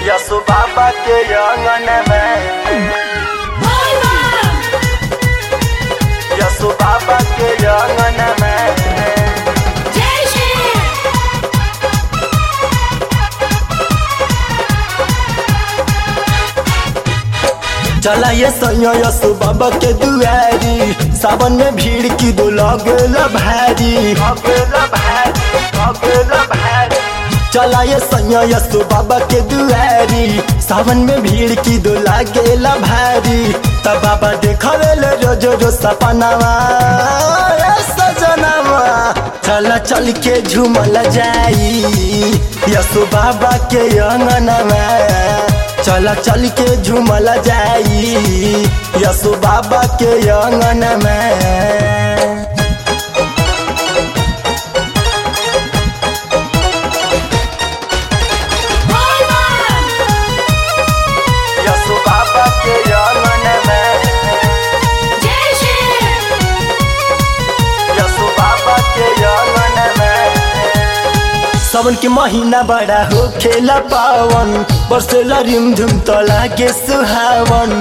यसु बाबा के आंगन में, यसु बाबा के आंगन में। चला ये सैया यसु बाबा के दुआरी, सावन में भीड़ की दो लगेला भारी। चला ये सैया यसु बाबा के दुआरी, सावन में भीड़ की दो लगेला भारी। तब बाबा देखावेले रोज रोज सपनावा सजनावा, चला चल के झूमल जाई यसु बाबा के आंगन में। चला चल के झूमल जाई यसु बाबा के आंगन में। यसु बाबा के आंगन में, यसु बाबा के आंगन में। सावन के महीना बड़ा हो खेला पावन, बरसेला रिमझिम तो लागे सुहावन।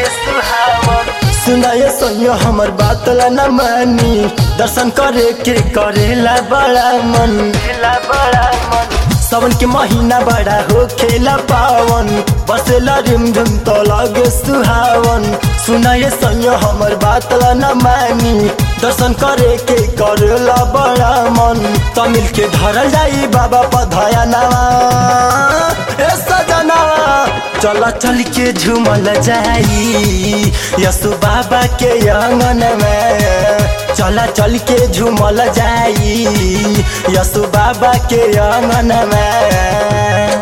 सुना ये सैया हमर बात ला न मानी, दर्शन करे के करेला बड़ा मन। सावन के महीना बड़ा हो खेला पावन, बरसेला रिमझिम तो लागे सुहावन। सुना ये सैया हमर बात ला न मानी, दर्शन करे के करेला बड़ा मन। तो मिल के धरल जाई बाबा पधया नवा सजनावा, चला चल के झूमल जाई यसु बाबा के आंगन में। चला चल के झूमल जाई यसु बाबा के आंगन में।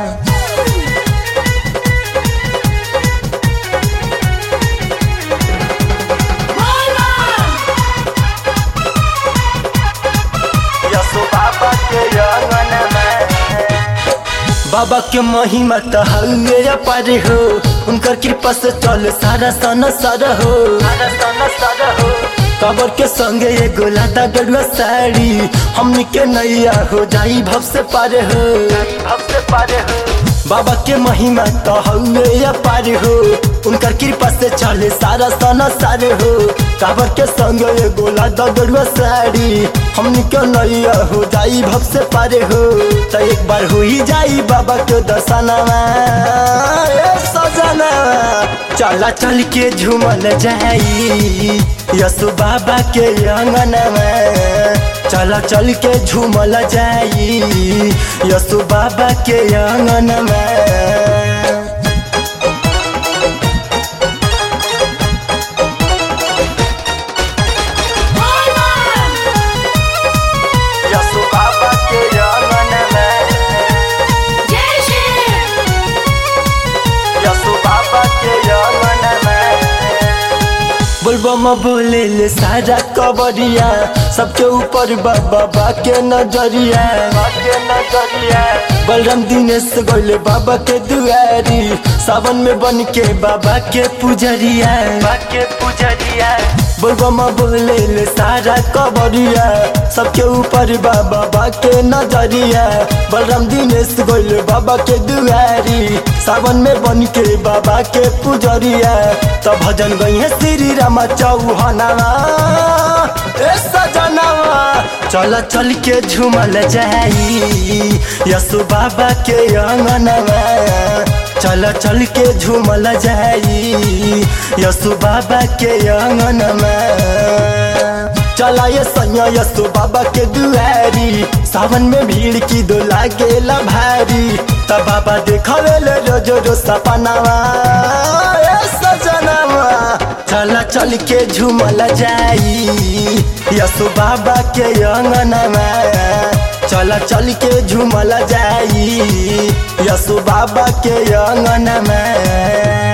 बाबा के महिमा तो हवे पर हो, उनकर कृपा से चल सारा संसार हो। कबर के संगे एगो लादा गड़ुआ साड़ी, हमनी के नैया हो जाई भव से पार हो। बाबा के महिमा तो हवे पार हो, उनकर कृपा से चले सारा संसार हो। काबर के संग एगो लादा गड़ुआ साड़ी, हमनी के नैया हो जाई भव से पार हो। तो एक बार हो ही जाई बाबा के दर्शनवा सजनवा, चला चल के झूमल जाई यसु बाबा के आंगन में। चला चल के झूमल जाई यसु बाबा के आंगन में। बोलबम बोले ले सारा कबरिया, सबके ऊपर बाबा के नजरिया। बलराम दिनेश गइले बाबा के दुआरी, सावन में बन के बाबा के पुजरिया। बोलबम बोले ले सारा कबरिया, सबके ऊपर बाबा के नजरिया। बलराम दिनेश गइले बाबा के दुआरी, सावन में बन के बाबा के पुजरिया। तो भजन गई है श्री राम चौहानवा सजनवा, चला चल के झूमल जाई यसु बाबा के आंगन में। चला चल के झूमल जाई यसु बाबा के आंगन में। चला ये सैया यसु बाबा के दुआरी, सावन में भीड़ की दो लागेला भारी। तब बाबा देखावेले रोज रोज सपनावा सजनावा, चला चल के झूमल जाई यसु बाबा के आंगन में। चला चल के झूमल जाई यसु बाबा के आंगन में।